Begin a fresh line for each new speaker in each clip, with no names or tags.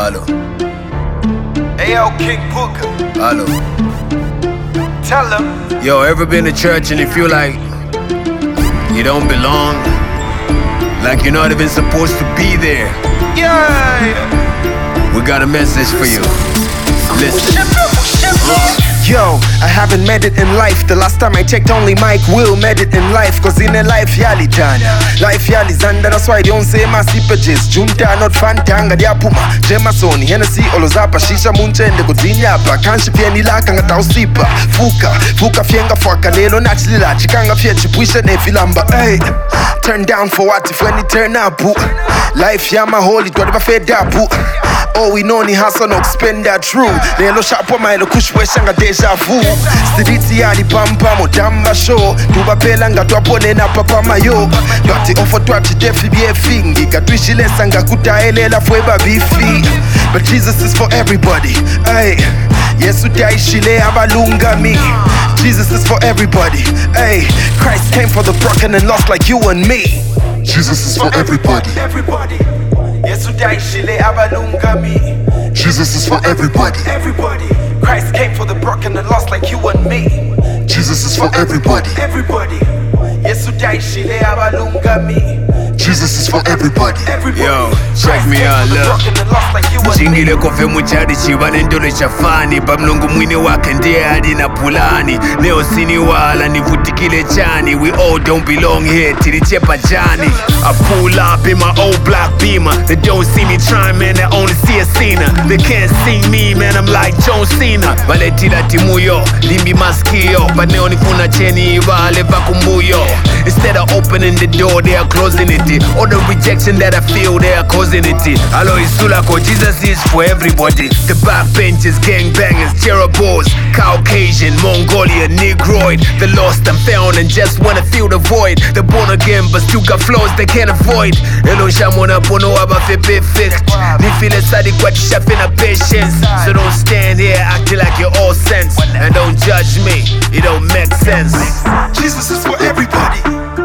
Hello.
Ayo, King Booker.
Hello.
Tell him.
Yo, ever been to church and you feel like you don't belong? Like you're not even supposed to be there?
Yeah.
We got a message for you. Listen.
Yo, I haven't made it in life. The last time I checked, only Mike Will made it in life. Cause in a life yali jana, life yali zanda. That's why they don't say my sipages. Junta not fantanga diapuma. Jemasoni, Hennessy, Olozapa, Shisha Munchende, Godzinyapa. Kanshi pieni laka nga tausipa. Fuka fienga fwaka lelo nachlila. Chikanga fie chipuisha nefilamba. Hey, turn down for what if when it turn up? Life yama holy, twadiba fed up. Oh, we know ni hustle no spend that true. Lelo shapo mailo kushweshanga deja vu. Stiriti yali pampa modamba show. Tubapela nga twapone na papa mayo. Bati ofo twati defi biefingi. Katwishi lesanga kutaelela fweba bifi. But Jesus is for everybody. Ay, Yesu daishile abalunga mi. Jesus is for everybody. Ay, Christ came for the broken and lost like you and me.
Jesus is for everybody.
Yesu daishile abalunga mi.
Jesus is for everybody.
Christ came for the broken and lost like you and me.
Jesus is for everybody.
Yesu daishile abalunga mi.
Jesus is for everybody.
Yo, check me out, look. Chingile kofe muchadi chivale ndole chafani. Pamlungu mwini wake ndiye hadi na pulani. Neo sini wala nivutikile chani. We all don't belong here, tilichepa jani. I pull up in my old black Beamer. They don't see me trying, man, they only see a sinner. They can't see me, man, I'm like John Cena. Valetila timuyo, limbi maskio. Paneo nifuna cheni, vale vakumbuyo. Instead of opening the door, they are closing it. All the rejection that I feel, they are causing it. Alo Isulako, Jesus is for everybody. The backbenchers, gangbangers, Jeroboams, Caucasian, Mongolian, Negroid. The lost and found and just wanna fill the void. The born again but still got flaws they can't avoid. Elo shamona pono abafe perfect. Ni feel sadi kwa tishafina patience. So don't stand here acting like you're all sense. And don't judge me, it don't make sense.
Jesus is for everybody.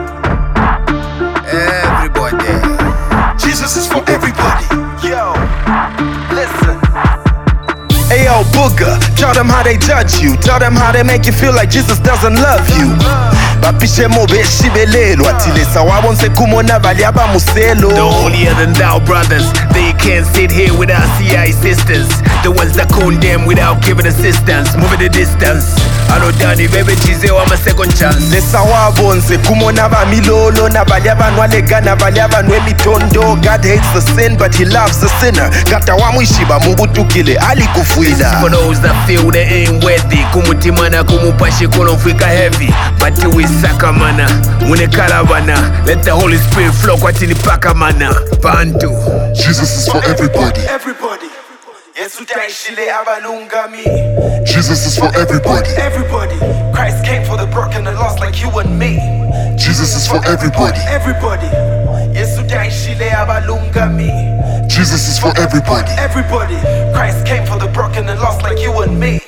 Jesus is for everybody. Yo, listen.
Ayo, Booger, tell them how they judge you. Tell them how they make you feel like Jesus doesn't love you. Bapishe mo beshi belelo. Atilesa wabonse kumona valiaba muselo.
The holier than thou brothers, they can't sit here without CI sisters. The ones that condemn without giving assistance. Moving the distance. Alo dani bebe chize wa my second chance.
Lesa wabonse kumona va milolo. Na valiaba nwalega na valiaba nwe mitondo. God hates the sin but he loves the sinner. Gata wamwishiba mungu tukile ali kufuida.
For those that feel they ain't worthy. Kumutima na kumupashe kolonfika heavy. But we sakamana, mune karavana. Let the Holy Spirit flow kwa tini paka mana. Bantu.
Jesus is for everybody.
Yesu daishile abalunga mi.
Jesus is for everybody.
Christ came for the broken and lost like you and me.
Jesus is for everybody.
Yesu daishile abalunga mi.
Jesus is for everybody.
Christ came for the broken and lost like you and me.